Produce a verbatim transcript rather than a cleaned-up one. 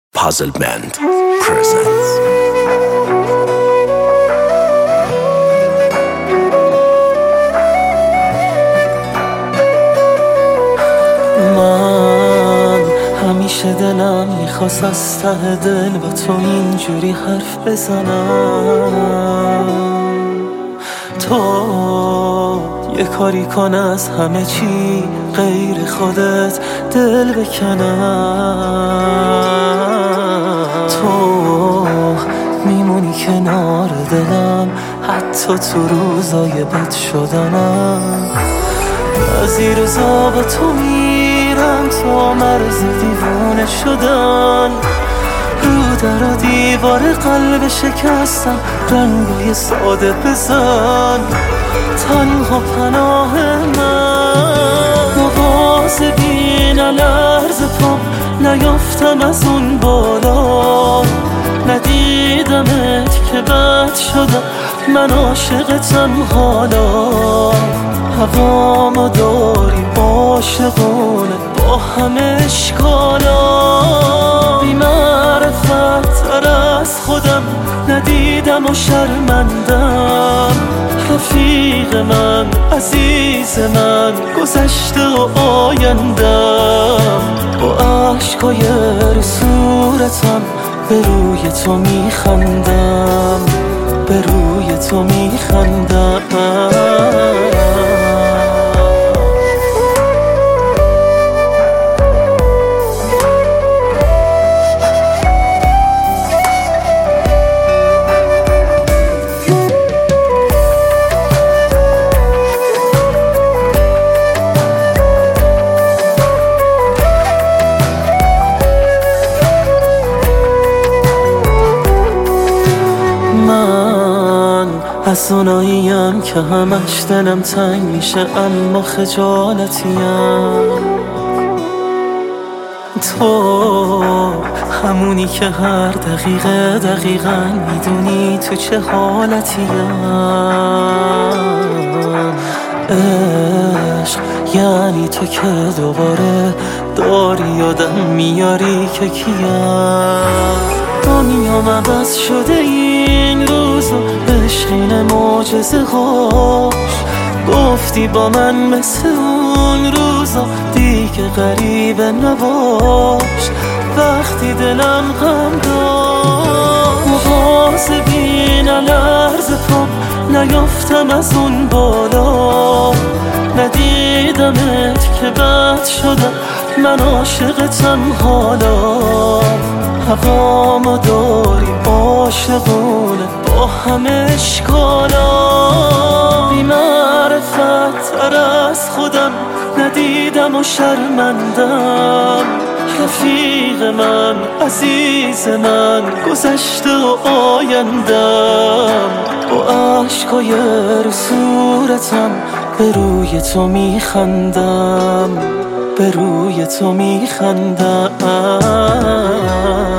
Puzzle Band presents. من همیشه دلم میخواست از ته دل با تو اینجوری حرف بزنم. تو یه کاری کن از همه چی غیر خودت دل بکنم. تو میمونی کنار دلم حتی تو روزای بد شدنم. از این روزا با تو میرم تا مرز دیوونه شدن. رو در و دیوار قلب شکستم رنگای ساده بزن. تنها پناه من مواظبی نلرز پام نیافتم از اون بالا. ندیدمت که بد شدم من عاشقتم حالا. هوامو داری عاشقونه با همه اشکالا. بی معرفت تر از خودم ندیدم و شرمندم. رفیق من عزیز من گذشته و آیندم. با عشقای رو صورتم به روی تو میخندم. به روی تو میخندم. از اوناییم که همش دلم تنگ میشه اما خجالتیم. تو همونی که هر دقیقه دقیقاً میدونی تو چه حالتیم. عشق یعنی تو که دوباره داری یادم میاری که کیم. دنیام عوض شده این روزا عشقین معجزه هاش. گفتی با من مثل اون روزا دیگه غریبه نباش. وقتی دلم غم داشت مواظبی نلرز پام نیافتم از اون بالا. ندیدمت که بد شدم من عاشقتم حالا. هوامو داری عاشقونه با همه اشکالا. بی معرفت تر از خودم ندیدم و شرمندم. رفیق من عزیز من گذشته و آیندم. با عشقای رو صورتم به روی تو میخندم. به روی تو میخندم.